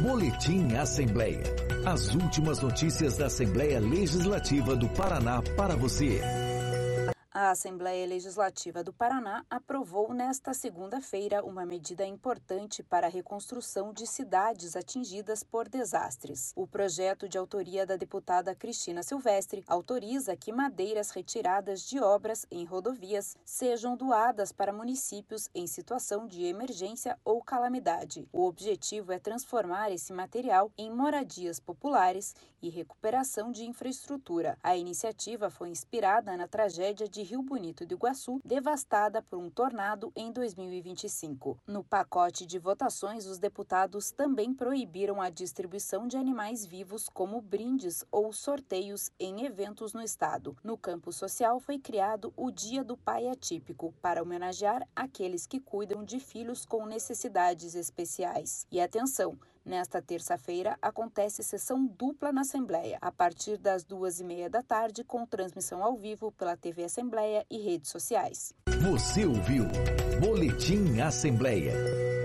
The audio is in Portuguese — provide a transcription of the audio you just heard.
Boletim Assembleia. As últimas notícias da Assembleia Legislativa do Paraná para você. A Assembleia Legislativa do Paraná aprovou nesta segunda-feira uma medida importante para a reconstrução de cidades atingidas por desastres. O projeto, de autoria da deputada Cristina Silvestre, autoriza que madeiras retiradas de obras em rodovias sejam doadas para municípios em situação de emergência ou calamidade. O objetivo é transformar esse material em moradias populares e recuperação de infraestrutura. A iniciativa foi inspirada na tragédia de Rio Bonito do Iguaçu, devastada por um tornado em 2025. No pacote de votações, os deputados também proibiram a distribuição de animais vivos como brindes ou sorteios em eventos no estado. No campo social, foi criado o Dia do Pai Atípico, para homenagear aqueles que cuidam de filhos com necessidades especiais. E atenção, nesta terça-feira acontece sessão dupla na Assembleia, a partir das 2:30 da tarde, com transmissão ao vivo pela TV Assembleia e redes sociais. Você ouviu Boletim Assembleia.